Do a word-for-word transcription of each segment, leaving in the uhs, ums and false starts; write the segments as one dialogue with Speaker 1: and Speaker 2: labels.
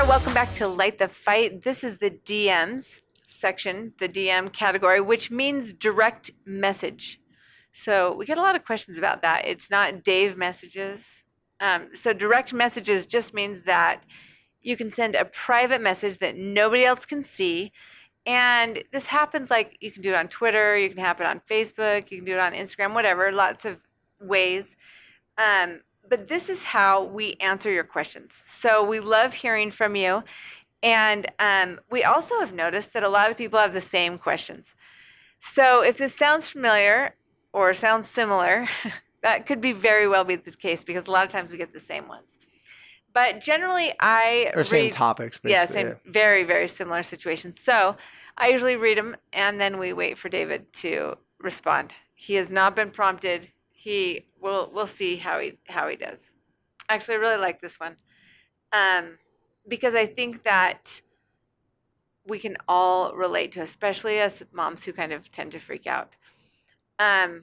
Speaker 1: welcome back to Light the Fight. This is the D Ms section, the D M category, which means direct message. So we get a lot of questions about that. It's not Dave messages. Um, so direct messages just means that you can send a private message that nobody else can see. And this happens like you can do it on Twitter, you can happen on Facebook, you can do it on Instagram, whatever, lots of ways. Um, but this is how we answer your questions. So we love hearing from you. And um, we also have noticed that a lot of people have the same questions. So if this sounds familiar or sounds similar, that could be very well be the case because a lot of times we get the same ones. But generally I
Speaker 2: Or same
Speaker 1: read,
Speaker 2: topics, basically.
Speaker 1: Yeah, same,
Speaker 2: yeah.
Speaker 1: very, very similar situations. So I usually read them and then we wait for David to respond. He has not been prompted. He will, we'll see how he, how he does. Actually, I really like this one. Um, because I think that we can all relate to, especially as moms who kind of tend to freak out. Um,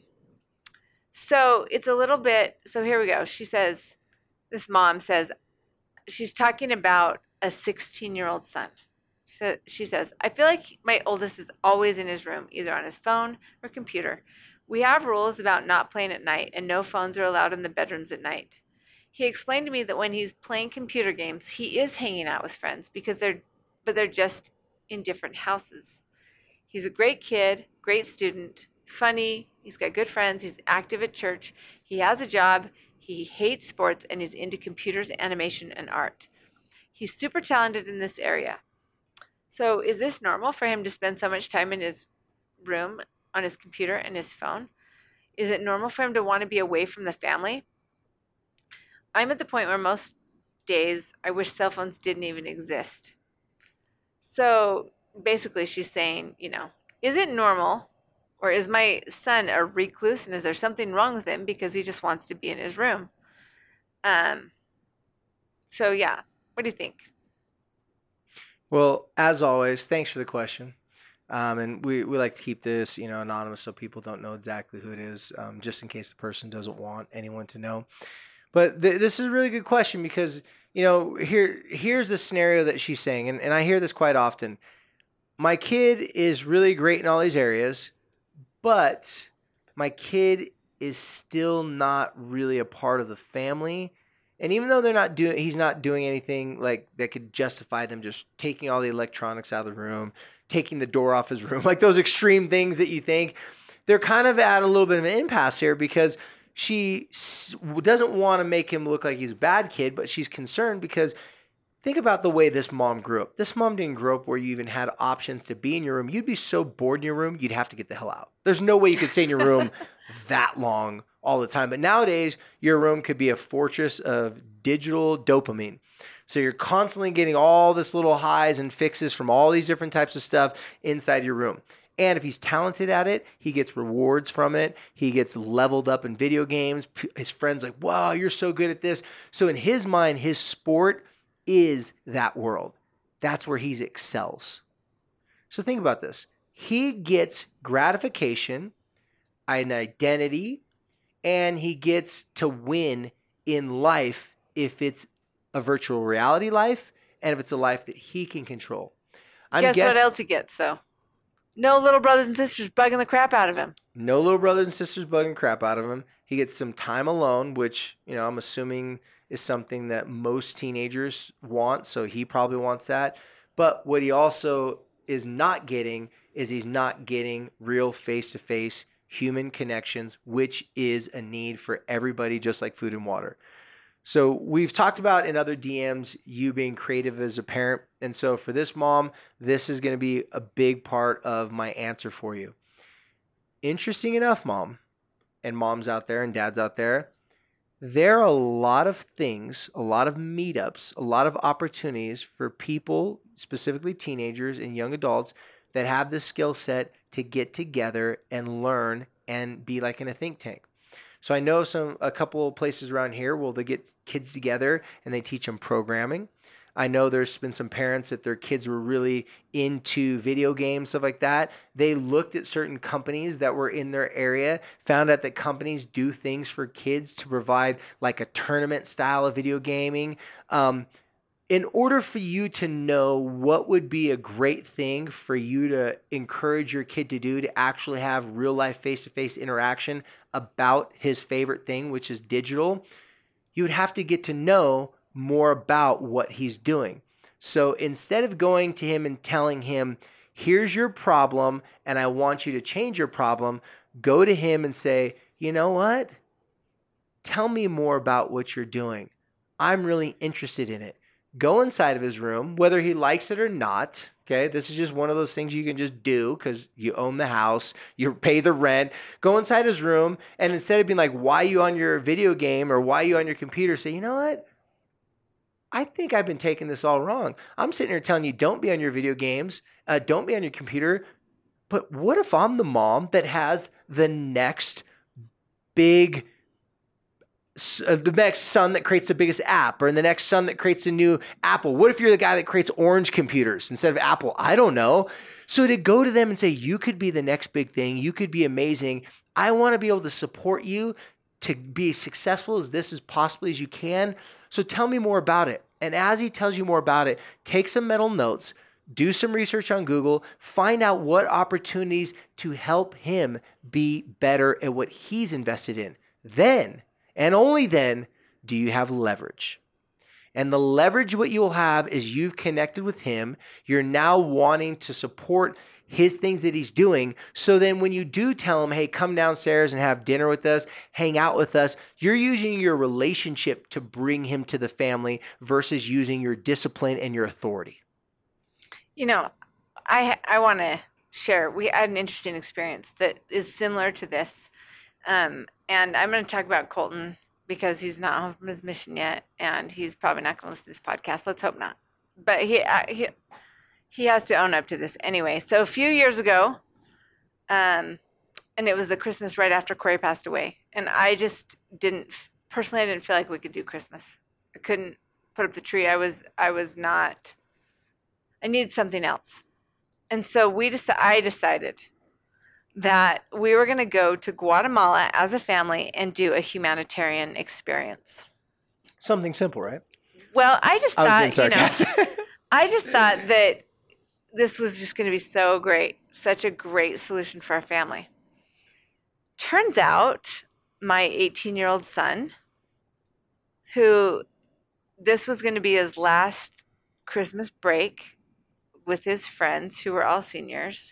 Speaker 1: so it's a little bit, so here we go. She says, this mom says, she's talking about a sixteen-year-old son. So she says, I feel like my oldest is always in his room, either on his phone or computer. We have rules about not playing at night, and no phones are allowed in the bedrooms at night. He explained to me that when he's playing computer games, he is hanging out with friends because they're, but they're just in different houses. He's a great kid, great student, funny. He's got good friends. He's active at church. He has a job. He hates sports and is into computers, animation, and art. He's super talented in this area. So is this normal for him to spend so much time in his room on his computer and his phone? Is it normal for him to want to be away from the family? I'm at the point where most days I wish cell phones didn't even exist. So basically she's saying, you know, is it normal or is my son a recluse and is there something wrong with him because he just wants to be in his room? Um. So yeah, what do you think?
Speaker 2: Well, as always, thanks for the question. Um, and we, we like to keep this, you know, anonymous so people don't know exactly who it is, um, just in case the person doesn't want anyone to know. But th- this is a really good question because, you know, here here's the scenario that she's saying, and, and I hear this quite often. My kid is really great in all these areas, but my kid is still not really a part of the family. And even though they're not doing, he's not doing anything like that could justify them just taking all the electronics out of the room, taking the door off his room, like those extreme things that you think, they're kind of at a little bit of an impasse here because she doesn't want to make him look like he's a bad kid, but she's concerned because think about the way this mom grew up. This mom didn't grow up where you even had options to be in your room. You'd be so bored in your room, you'd have to get the hell out. There's no way you could stay in your room that long all the time. But nowadays, your room could be a fortress of digital dopamine. So you're constantly getting all this little highs and fixes from all these different types of stuff inside your room. And if he's talented at it, he gets rewards from it. He gets leveled up in video games. His friends are like, wow, you're so good at this. So in his mind, his sport is that world. That's where he excels. So think about this. He gets gratification, an identity, and he gets to win in life if it's a virtual reality life and if it's a life that he can control. I'm
Speaker 1: Guess
Speaker 2: guess-
Speaker 1: what else he gets, though? No little brothers and sisters bugging the crap out of him.
Speaker 2: No little brothers and sisters bugging crap out of him. He gets some time alone, which, you know, I'm assuming is something that most teenagers want, so he probably wants that. But what he also is not getting is he's not getting real face-to-face human connections, which is a need for everybody, just like food and water. So we've talked about in other D Ms you being creative as a parent. And so for this mom, this is going to be a big part of my answer for you. Interesting enough, mom, and moms out there and dads out there, there are a lot of things, a lot of meetups, a lot of opportunities for people, specifically teenagers and young adults, that have the skill set to get together and learn and be like in a think tank. So I know some a couple of places around here where they get kids together and they teach them programming. I know there's been some parents that their kids were really into video games, stuff like that. They looked at certain companies that were in their area, found out that companies do things for kids to provide like a tournament style of video gaming. Um, in order for you to know what would be a great thing for you to encourage your kid to do to actually have real life face-to-face interaction about his favorite thing, which is digital, you would have to get to know more about what he's doing. So instead of going to him and telling him, here's your problem and I want you to change your problem, go to him and say, you know what? Tell me more about what you're doing. I'm really interested in it. Go inside of his room, whether he likes it or not. Okay, this is just one of those things you can just do because you own the house, you pay the rent. Go inside his room, and instead of being like, why are you on your video game or why are you on your computer, say, you know what? I think I've been taking this all wrong. I'm sitting here telling you, don't be on your video games, uh, don't be on your computer. But what if I'm the mom that has the next big Uh, the next son that creates the biggest app, or the next son that creates a new Apple? What if you're the guy that creates orange computers instead of Apple? I don't know. So to go to them and say, you could be the next big thing, you could be amazing. I want to be able to support you to be as successful as this as possibly as you can. So tell me more about it. And as he tells you more about it, take some mental notes, do some research on Google, find out what opportunities to help him be better at what he's invested in. Then, and only then, do you have leverage. And the leverage what you'll have is you've connected with him. You're now wanting to support his things that he's doing. So then when you do tell him, hey, come downstairs and have dinner with us, hang out with us, you're using your relationship to bring him to the family versus using your discipline and your authority.
Speaker 1: You know, I I want to share. We had an interesting experience that is similar to this. Um, and I'm going to talk about Colton because he's not home from his mission yet, and he's probably not going to listen to this podcast. Let's hope not. But he uh, he he has to own up to this anyway. So a few years ago, um, and it was the Christmas right after Corey passed away, and I just didn't personally. I didn't feel like we could do Christmas. I couldn't put up the tree. I was I was not. I needed something else, and so we just I decided that we were going to go to Guatemala as a family and do a humanitarian experience.
Speaker 2: Something simple, right?
Speaker 1: Well, I just
Speaker 2: I was
Speaker 1: thought,
Speaker 2: being
Speaker 1: you know,
Speaker 2: sarcastic.
Speaker 1: I just thought that this was just going to be so great, such a great solution for our family. Turns out my eighteen-year-old son, who this was going to be his last Christmas break with his friends who were all seniors,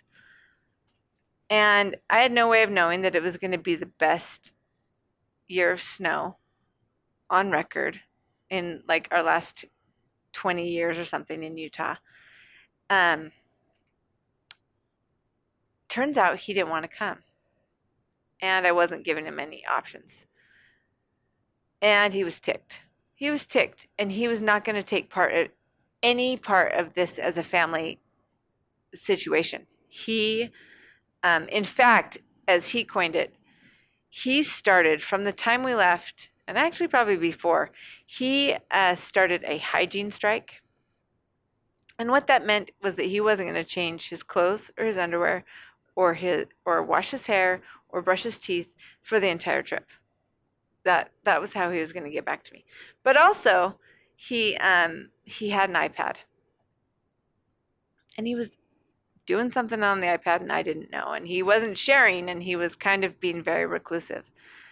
Speaker 1: and I had no way of knowing that it was going to be the best year of snow on record in like our last twenty years or something in Utah. Um, turns out he didn't want to come. And I wasn't giving him any options. And he was ticked. He was ticked. And he was not going to take part of any part of this as a family situation. He... Um, in fact, as he coined it, he started from the time we left, and actually probably before, he uh, started a hygiene strike. And what that meant was that he wasn't going to change his clothes or his underwear or his or wash his hair or brush his teeth for the entire trip. That that was how he was going to get back to me. But also, he um, he had an iPad, and he was doing something on the iPad and I didn't know. And he wasn't sharing, and he was kind of being very reclusive.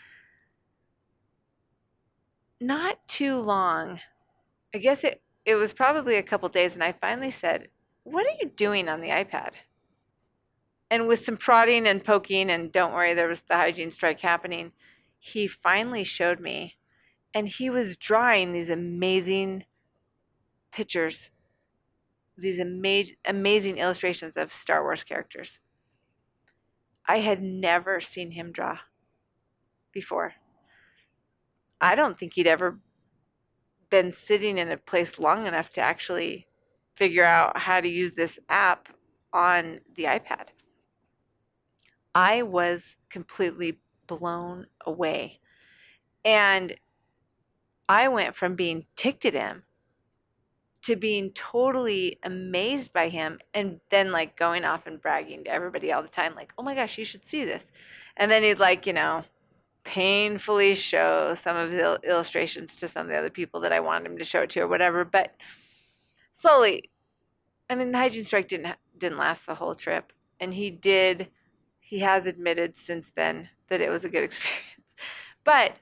Speaker 1: Not too long, I guess it, it was probably a couple days, and I finally said, what are you doing on the iPad? And with some prodding and poking, and don't worry, there was the hygiene strike happening, he finally showed me, and he was drawing these amazing pictures, these ama- amazing illustrations of Star Wars characters. I had never seen him draw before. I don't think he'd ever been sitting in a place long enough to actually figure out how to use this app on the iPad. I was completely blown away. And I went from being ticked at him to being totally amazed by him, and then like going off and bragging to everybody all the time, like, oh my gosh, you should see this. And then he'd like, you know, painfully show some of the illustrations to some of the other people that I wanted him to show it to or whatever. But slowly. I mean, the hygiene strike didn't didn't last the whole trip, and he did. He has admitted since then that it was a good experience. But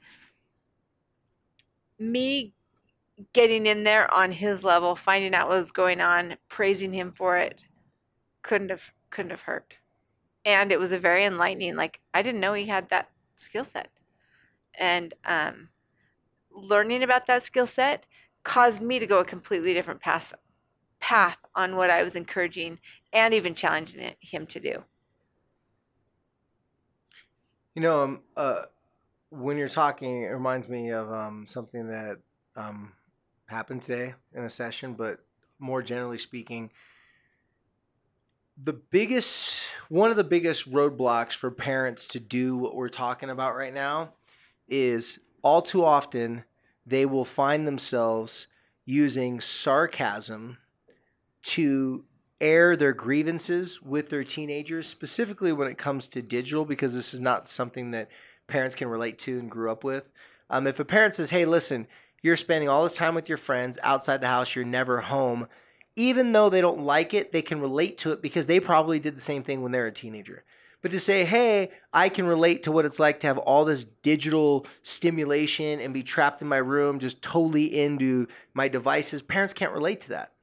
Speaker 1: me getting in there on his level, finding out what was going on, praising him for it, couldn't have couldn't have hurt. And it was a very enlightening. Like, I didn't know he had that skill set, and um, learning about that skill set caused me to go a completely different path path on what I was encouraging and even challenging it, him to do.
Speaker 2: You know, um, uh, when you're talking, it reminds me of um, something that um, happened today in a session, but more generally speaking, the biggest, one of the biggest roadblocks for parents to do what we're talking about right now is all too often they will find themselves using sarcasm to air their grievances with their teenagers, specifically when it comes to digital, because this is not something that parents can relate to and grew up with. Um, if a parent says, hey, listen, you're spending all this time with your friends outside the house, you're never home, even though they don't like it, they can relate to it because they probably did the same thing when they were a teenager. But to say, hey, I can relate to what it's like to have all this digital stimulation and be trapped in my room, just totally into my devices, parents can't relate to that.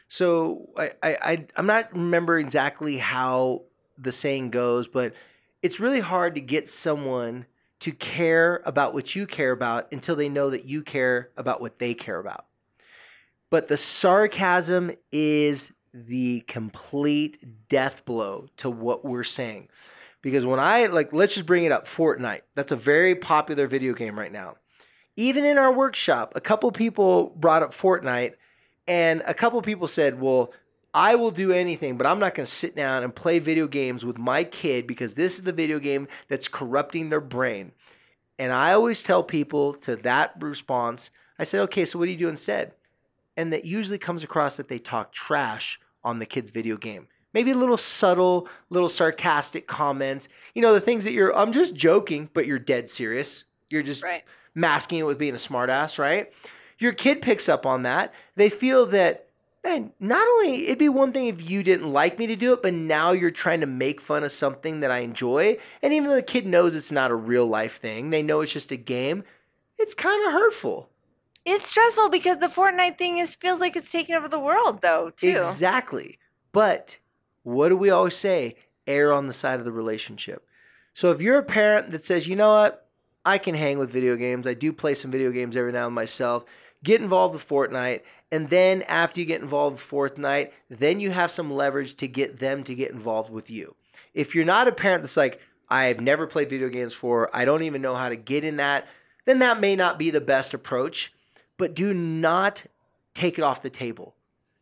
Speaker 2: So I, I, I'm not remember exactly how the saying goes, but it's really hard to get someone to care about what you care about until they know that you care about what they care about. But the sarcasm is the complete death blow to what we're saying. Because when I, like, let's just bring it up, Fortnite. That's a very popular video game right now. Even in our workshop, a couple people brought up Fortnite, and a couple people said, well, I will do anything, but I'm not going to sit down and play video games with my kid because this is the video game that's corrupting their brain. And I always tell people to that response, I said, okay, so what do you do instead? And that usually comes across that they talk trash on the kid's video game. Maybe a little subtle, little sarcastic comments. You know, the things that you're, I'm just joking, but you're dead serious. You're just right. masking it with being a smartass, right? Your kid picks up on that. They feel that, man, not only, it'd be one thing if you didn't like me to do it, but now you're trying to make fun of something that I enjoy. And even though the kid knows it's not a real life thing, they know it's just a game, it's kind of hurtful.
Speaker 1: It's stressful because the Fortnite thing is feels like it's taking over the world, though, too.
Speaker 2: Exactly. But what do we always say? Err on the side of the relationship. So if you're a parent that says, you know what, I can hang with video games. I do play some video games every now and then myself. Get involved with Fortnite. And then after you get involved with Fortnite, then you have some leverage to get them to get involved with you. If you're not a parent that's like, I've never played video games before, I don't even know how to get in that, then that may not be the best approach. But do not take it off the table.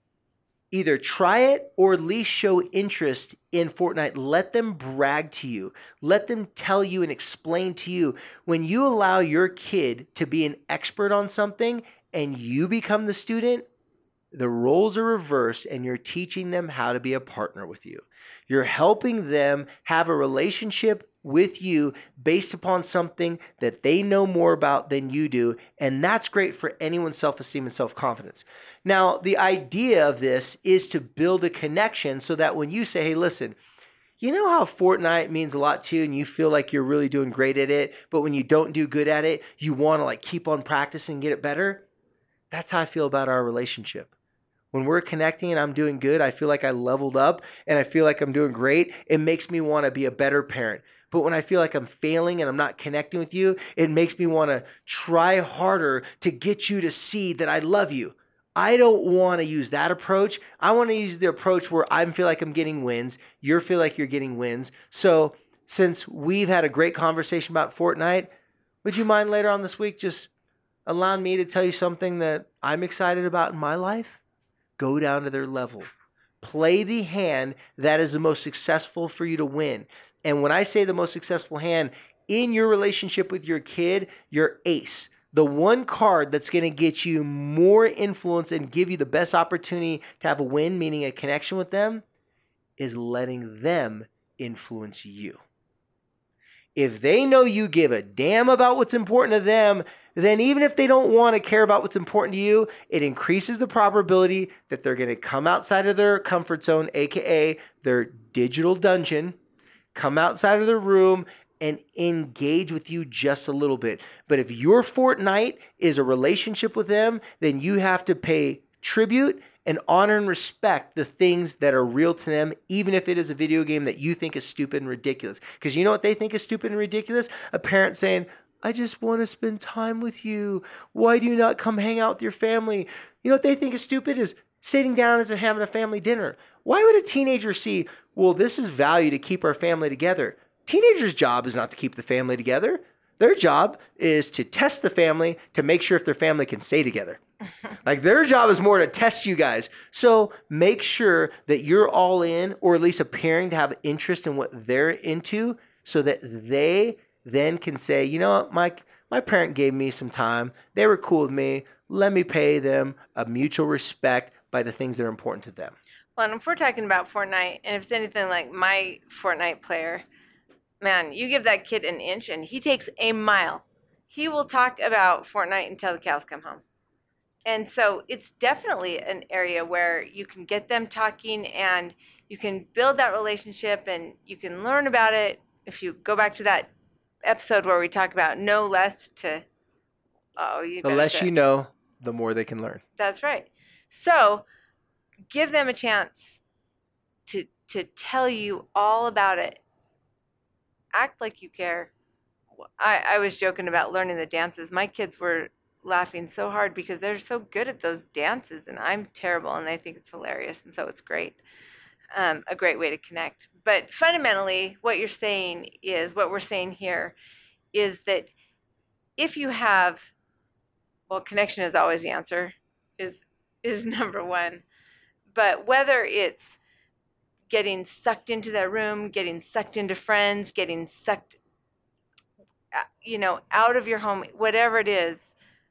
Speaker 2: Either try it or at least show interest in Fortnite. Let them brag to you. Let them tell you and explain to you. When you allow your kid to be an expert on something and you become the student, the roles are reversed and you're teaching them how to be a partner with you. You're helping them have a relationship with you based upon something that they know more about than you do. And that's great for anyone's self-esteem and self-confidence. Now, the idea of this is to build a connection so that when you say, hey, listen, you know how Fortnite means a lot to you and you feel like you're really doing great at it, but when you don't do good at it, you want to like keep on practicing and get it better? That's how I feel about our relationship. When we're connecting and I'm doing good, I feel like I leveled up and I feel like I'm doing great. It makes me want to be a better parent. But when I feel like I'm failing and I'm not connecting with you, it makes me want to try harder to get you to see that I love you. I don't want to use that approach. I want to use the approach where I feel like I'm getting wins. You feel like you're getting wins. So since we've had a great conversation about Fortnite, would you mind later on this week just allowing me to tell you something that I'm excited about in my life? Go down to their level. Play the hand that is the most successful for you to win. And when I say the most successful hand, in your relationship with your kid, your ace, the one card that's going to get you more influence and give you the best opportunity to have a win, meaning a connection with them, is letting them influence you. If they know you give a damn about what's important to them, then even if they don't want to care about what's important to you, it increases the probability that they're going to come outside of their comfort zone, aka their digital dungeon, come outside of their room and engage with you just a little bit. But if your Fortnite is a relationship with them, then you have to pay tribute and honor and respect the things that are real to them, even if it is a video game that you think is stupid and ridiculous. Because you know what they think is stupid and ridiculous? A parent saying, I just want to spend time with you. Why do you not come hang out with your family? You know what they think is stupid is sitting down as having a family dinner. Why would a teenager see, well, this is value to keep our family together? Teenagers' job is not to keep the family together. Their job is to test the family to make sure if their family can stay together. Like their job is more to test you guys. So make sure that you're all in, or at least appearing to have interest in what they're into, so that they then can say, you know what, Mike, my parent gave me some time. They were cool with me. Let me pay them a mutual respect by the things that are important to them.
Speaker 1: Well, and if we're talking about Fortnite, and if it's anything like my Fortnite player, man, you give that kid an inch and he takes a mile. He will talk about Fortnite until the cows come home. And so it's definitely an area where you can get them talking and you can build that relationship and you can learn about it. If you go back to that episode where we talk about know less to, oh, you
Speaker 2: the less you know, the more they can learn.
Speaker 1: That's right. So give them a chance to to tell you all about it. Act like you care. I, I was joking about learning the dances. My kids were laughing so hard because they're so good at those dances and I'm terrible, and they think it's hilarious, and so it's great. Um, a great way to connect. But fundamentally, what you're saying is, what we're saying here is that if you have, well, connection is always the answer, is is number one. But whether it's getting sucked into that room, getting sucked into friends, getting sucked, you know, out of your home, whatever it is,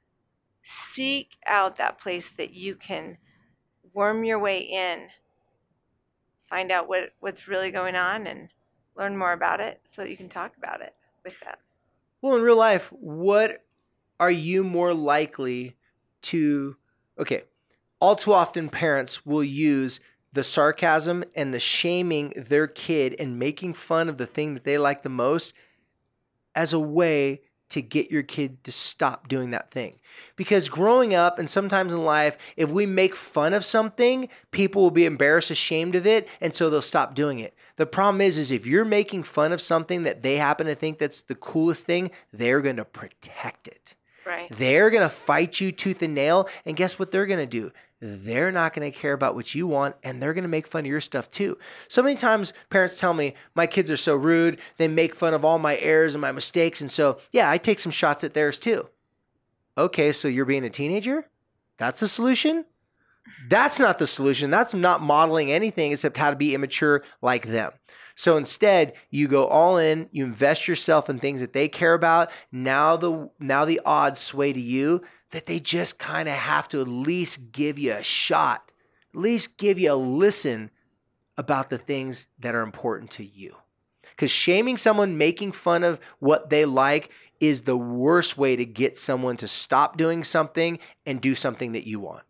Speaker 1: seek out that place that you can worm your way in, find out what, what's really going on and learn more about it so that you can talk about it with them.
Speaker 2: Well, in real life, what are you more likely to, okay, all too often parents will use the sarcasm and the shaming their kid and making fun of the thing that they like the most as a way to get your kid to stop doing that thing. Because growing up and sometimes in life, if we make fun of something, people will be embarrassed, ashamed of it, and so they'll stop doing it. The problem is, is if you're making fun of something that they happen to think that's the coolest thing, they're going to protect it.
Speaker 1: Right.
Speaker 2: They're going to fight you tooth and nail, and guess what they're going to do? They're not going to care about what you want, and they're going to make fun of your stuff too. So many times parents tell me, my kids are so rude, they make fun of all my errors and my mistakes, and so, yeah, I take some shots at theirs too. Okay, so you're being a teenager? That's the solution? That's not the solution. That's not modeling anything except how to be immature like them. So instead, you go all in, you invest yourself in things that they care about. Now the now the odds sway to you that they just kind of have to at least give you a shot, at least give you a listen about the things that are important to you. Because shaming someone, making fun of what they like is the worst way to get someone to stop doing something and do something that you want.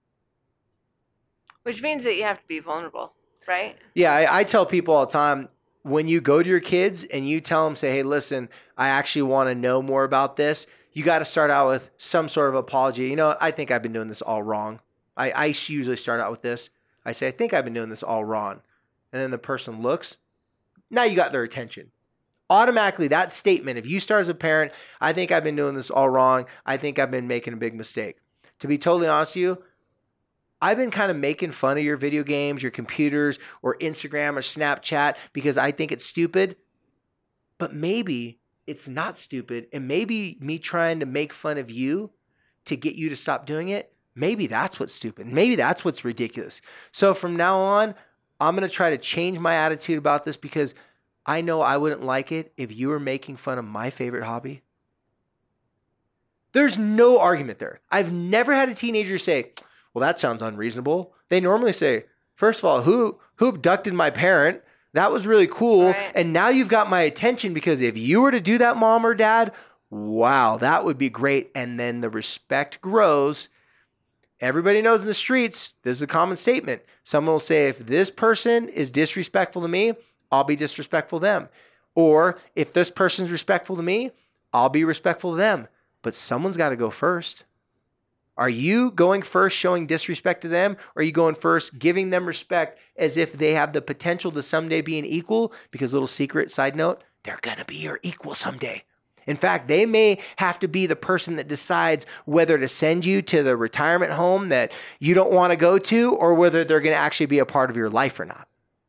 Speaker 1: Which means that you have to be vulnerable, right?
Speaker 2: Yeah, I, I tell people all the time, when you go to your kids and you tell them, say, hey, listen, I actually want to know more about this, you got to start out with some sort of apology. You know, I think I've been doing this all wrong. I, I usually start out with this. I say, I think I've been doing this all wrong. And then the person looks. Now you got their attention. Automatically, that statement, if you start as a parent, I think I've been doing this all wrong. I think I've been making a big mistake. To be totally honest with you, I've been kind of making fun of your video games, your computers, or Instagram or Snapchat because I think it's stupid. But maybe it's not stupid. And maybe me trying to make fun of you to get you to stop doing it, maybe that's what's stupid. Maybe that's what's ridiculous. So from now on, I'm going to try to change my attitude about this because I know I wouldn't like it if you were making fun of my favorite hobby. There's no argument there. I've never had a teenager say, well, that sounds unreasonable. They normally say, first of all, who who abducted my parent? That was really cool.
Speaker 1: Right.
Speaker 2: And now you've got my attention, because if you were to do that, mom or dad, wow, that would be great. And then the respect grows. Everybody knows in the streets, this is a common statement. Someone will say, if this person is disrespectful to me, I'll be disrespectful to them. Or if this person's respectful to me, I'll be respectful to them. But someone's got to go first. Are you going first showing disrespect to them? Or are you going first giving them respect as if they have the potential to someday be an equal? Because, little secret side note, they're going to be your equal someday. In fact, they may have to be the person that decides whether to send you to the retirement home that you don't want to go to, or whether they're going to actually be a part of your life or not.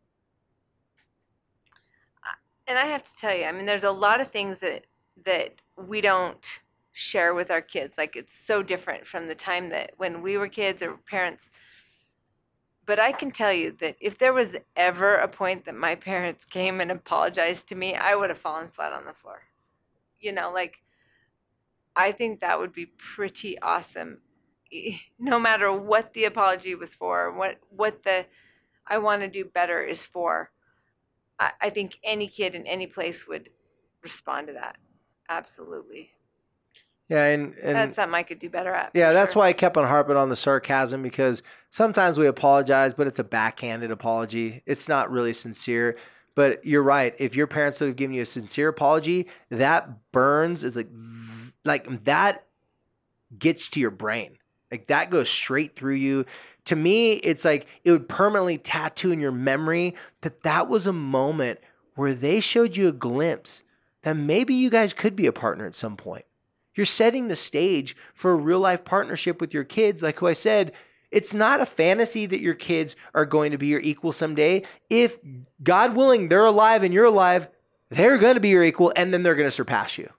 Speaker 1: And I have to tell you, I mean, there's a lot of things that that we don't share with our kids. Like, it's so different from the time that when we were kids or parents. But I can tell you that if there was ever a point that my parents came and apologized to me, I would have fallen flat on the floor. You know, like, I think that would be pretty awesome. No matter what the apology was for, what what the I want to do better is for, I, I think any kid in any place would respond to that. Absolutely.
Speaker 2: Yeah, and, and
Speaker 1: that's something I could do better at.
Speaker 2: Yeah, that's
Speaker 1: sure.
Speaker 2: why I kept on harping on the sarcasm, because sometimes we apologize, but it's a backhanded apology. It's not really sincere. But you're right. If your parents would have given you a sincere apology, that burns. Is like, zzz, like that gets to your brain. Like, that goes straight through you. To me, it's like it would permanently tattoo in your memory that that was a moment where they showed you a glimpse that maybe you guys could be a partner at some point. You're setting the stage for a real life partnership with your kids. Like who I said, it's not a fantasy that your kids are going to be your equal someday. If, God willing, they're alive and you're alive, they're going to be your equal, and then they're going to surpass you.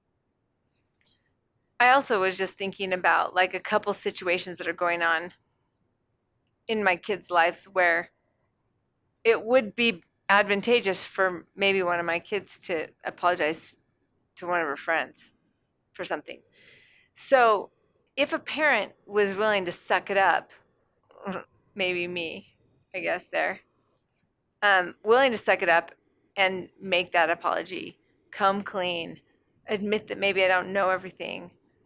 Speaker 1: I also was just thinking about like a couple situations that are going on in my kids' lives where it would be advantageous for maybe one of my kids to apologize to one of her friends for something. So if a parent was willing to suck it up, maybe me, I guess there, um, willing to suck it up and make that apology, come clean, admit that maybe I don't know everything.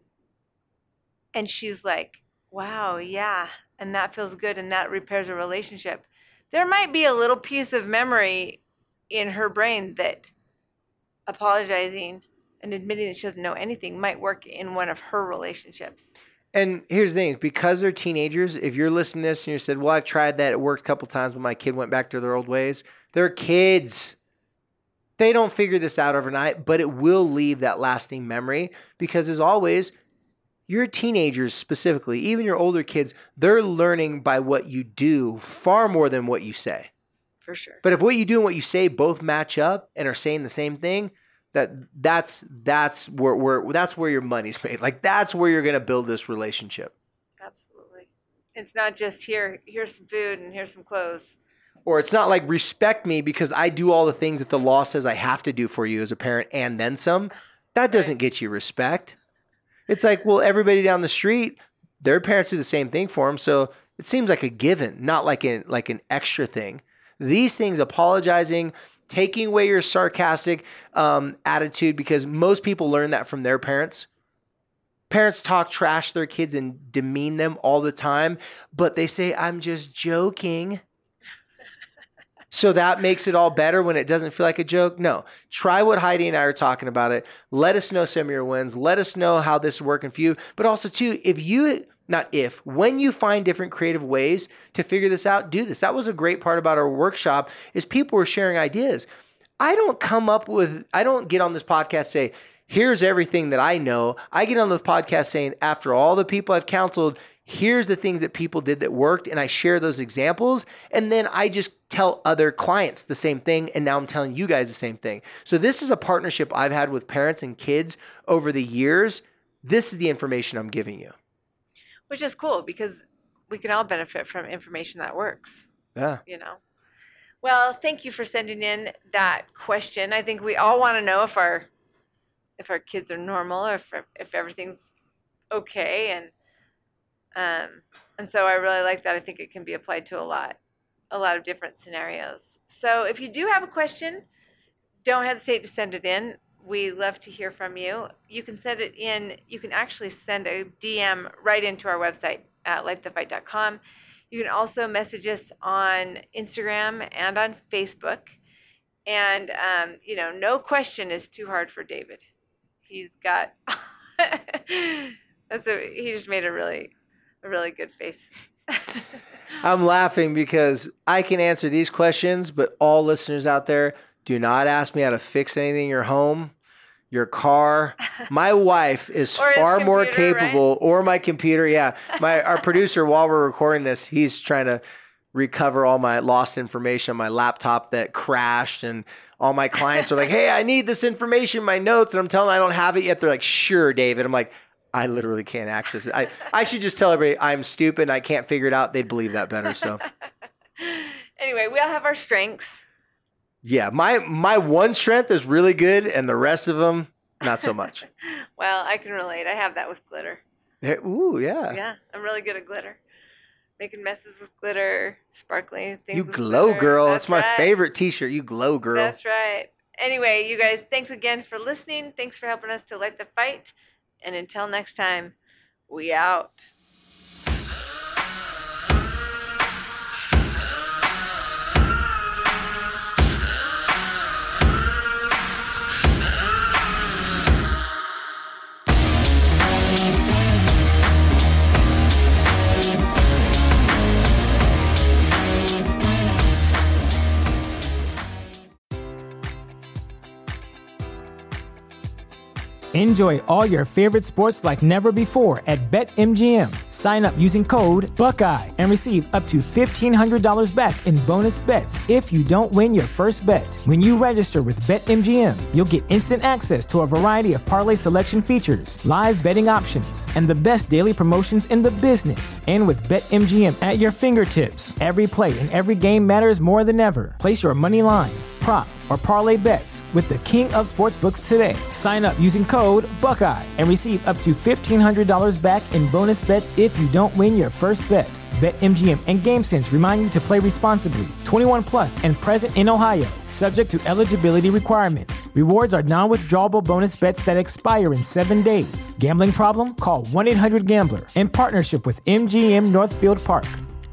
Speaker 1: And she's like, wow, yeah, and that feels good, and that repairs a relationship. There might be a little piece of memory in her brain that apologizing and admitting that she doesn't know anything might work in one of her relationships.
Speaker 2: And here's the thing, because they're teenagers, if you're listening to this and you said, well, I've tried that, it worked a couple times, but my kid went back to their old ways. They're kids. They don't figure this out overnight, but it will leave that lasting memory, because as always, your teenagers specifically, even your older kids, they're learning by what you do far more than what you say.
Speaker 1: For sure.
Speaker 2: But if what you do and what you say both match up and are saying the same thing, that that's that's where, where that's where your money's made. Like, that's where you're going to build this relationship.
Speaker 1: Absolutely. It's not just here, here's some food and here's some clothes.
Speaker 2: Or it's not like, respect me because I do all the things that the law says I have to do for you as a parent and then some. That doesn't right. get you respect. It's like, well, everybody down the street, their parents do the same thing for them. So it seems like a given, not like an, like an extra thing. These things, apologizing, taking away your sarcastic um, attitude, because most people learn that from their parents. Parents talk trash to their kids and demean them all the time, but they say, I'm just joking. So that makes it all better when it doesn't feel like a joke? No. Try what Heidi and I are talking about it. Let us know some of your wins. Let us know how this is working for you. But also, too, if you, not if, when you find different creative ways to figure this out, do this. That was a great part about our workshop, is people were sharing ideas. I don't come up with, I don't get on this podcast say, here's everything that I know. I get on the podcast saying, after all the people I've counseled, here's the things that people did that worked, and I share those examples, and then I just tell other clients the same thing, and now I'm telling you guys the same thing. So this is a partnership I've had with parents and kids over the years. This is the information I'm giving you.
Speaker 1: Which is cool, because we can all benefit from information that works.
Speaker 2: Yeah.
Speaker 1: You know? Well, thank you for sending in that question. I think we all want to know if our if our kids are normal, or if if everything's okay, and Um, and so I really like that. I think it can be applied to a lot, a lot of different scenarios. So if you do have a question, don't hesitate to send it in. We love to hear from you. You can send it in. You can actually send a D M right into our website at light the fight dot com. You can also message us on Instagram and on Facebook. And, um, you know, no question is too hard for David. He's got, that's a, he just made a really, a really good face.
Speaker 2: I'm laughing because I can answer these questions, but all listeners out there, do not ask me how to fix anything in your home, your car. My wife is far more capable, right? Or my computer. Yeah. My our producer, while we're recording this, he's trying to recover all my lost information on my laptop that crashed, and all my clients are like, hey, I need this information, my notes, and I'm telling them I don't have it yet. They're like, sure, David. I'm like, I literally can't access it. I, I should just tell everybody I'm stupid and I can't figure it out. They'd believe that better. So
Speaker 1: anyway, we all have our strengths.
Speaker 2: Yeah, my my one strength is really good, and the rest of them, not so much.
Speaker 1: Well, I can relate. I have that with glitter.
Speaker 2: Hey, ooh, yeah.
Speaker 1: Yeah, I'm really good at glitter. Making messes with glitter, sparkly things.
Speaker 2: You
Speaker 1: with
Speaker 2: glow,
Speaker 1: glitter.
Speaker 2: girl.
Speaker 1: That's
Speaker 2: That's my
Speaker 1: right.
Speaker 2: favorite T-shirt. You glow, girl.
Speaker 1: That's right. Anyway, you guys, thanks again for listening. Thanks for helping us to light the fight. And until next time, we out.
Speaker 3: Enjoy all your favorite sports like never before at BetMGM. Sign up using code Buckeye and receive up to fifteen hundred dollars back in bonus bets if you don't win your first bet. When you register with BetMGM, you'll get instant access to a variety of parlay selection features, live betting options, and the best daily promotions in the business. And with BetMGM at your fingertips, every play and every game matters more than ever. Place your money line, prop, or parlay bets with the king of sportsbooks today. Sign up using code Buckeye and receive up to fifteen hundred dollars back in bonus bets if you don't win your first bet. BetMGM and GameSense remind you to play responsibly. twenty-one plus and present in Ohio, subject to eligibility requirements. Rewards are non-withdrawable bonus bets that expire in seven days. Gambling problem? Call one eight hundred gambler in partnership with M G M Northfield Park.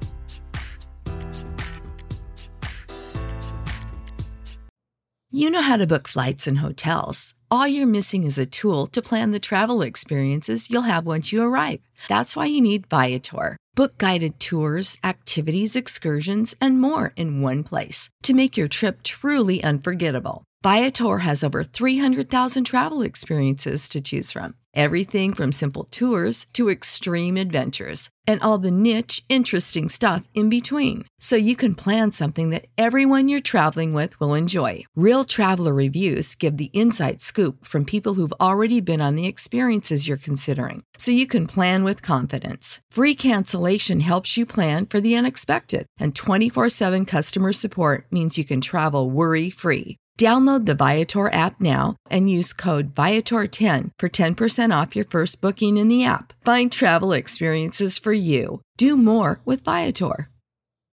Speaker 4: You know how to book flights and hotels. All you're missing is a tool to plan the travel experiences you'll have once you arrive. That's why you need Viator. Book guided tours, activities, excursions, and more in one place to make your trip truly unforgettable. Viator has over three hundred thousand travel experiences to choose from. Everything from simple tours to extreme adventures and all the niche, interesting stuff in between. So you can plan something that everyone you're traveling with will enjoy. Real traveler reviews give the inside scoop from people who've already been on the experiences you're considering. So you can plan with confidence. Free cancellation helps you plan for the unexpected. And twenty-four seven customer support means you can travel worry-free. Download the Viator app now and use code Viator ten for ten percent off your first booking in the app. Find travel experiences for you. Do more with Viator.